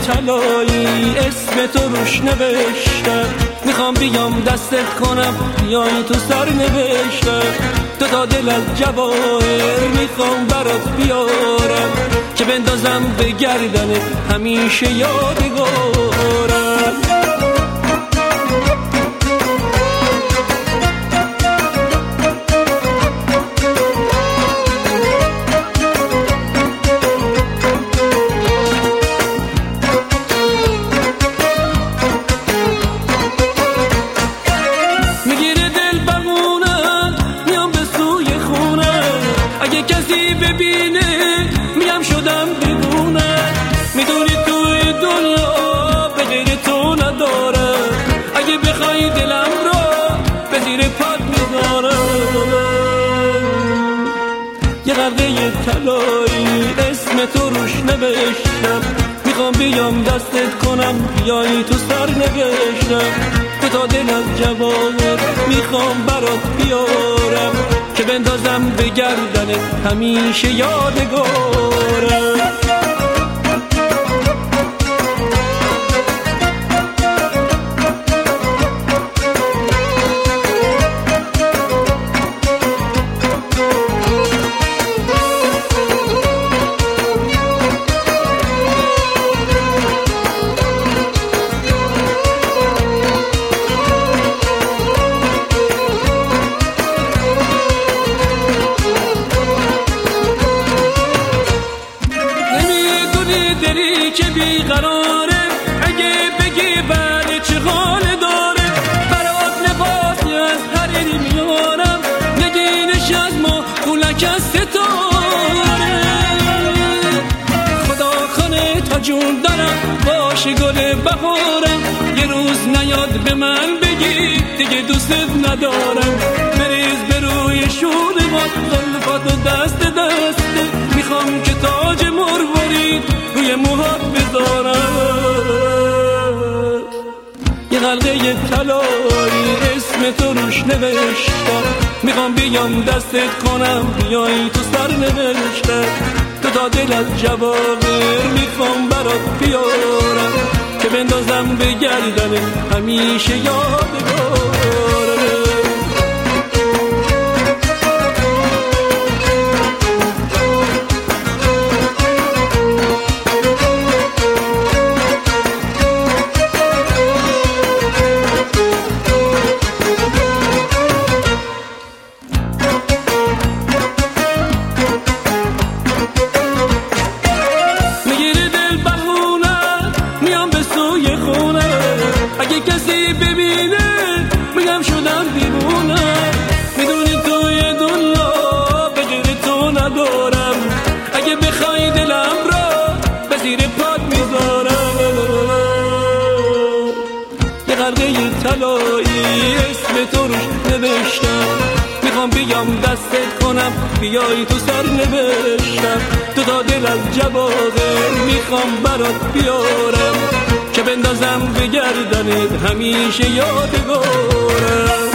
طلایی اسم تو روش نوشتم، میخوام بیام دستت کنم بیای تو سر نوشتم. تو تا دل از جواهر میخوام برات بیارم که بندازم به گردنت همیشه یادگارم. اگه کسی ببینه میم شدم دیوونه، میدونی توی دنیا به غیر تو ندارم. اگه بخوای دلم رو به زیر پات میذارم. یه غرقه طلایی اسم تو روش نوشتم، میخوام بیام دستت کنم بیای تو سر نوشتم. تو تا دل از جواهر میخوام برات بیارم که بندازم به گردنت همیشه یادگارم. دلی که بیقراره، اگه بگی بله چه حال داره. برات لباسی از حریری میارم، نگینش از ما پولک از ستاره. خدا خانه تا جون دارم باشه گل بهارم. یه روز نیاد به من بگی دیگه دوستت ندارم. بریز به روی شونه ما زلفاتو دست دسته، میخوام که تاج مروارید روی موهات بذارم. یه غرقه طلایی اسم تو روش نوشتم، میخوام بیام دستت کنم بیای تو سر نوشتم. تو تا دل از جواهر میخوام برات بیارم که بندازم به گردنت همیشه یادگارم. اگه کسی ببینه میگم شدم دیوونه، میدونی توی دنیا به غیر تو ندارم. اگه بخوای دلم را به زیر پات میذارم. یه غرقه طلایی اسم تو روش نوشتم، میخوام بیام دستت کنم بیای تو سر نوشتم. تو تا دل از جواهر میخوام برات بیارم که بندازم به گردنت همیشه یادگارم.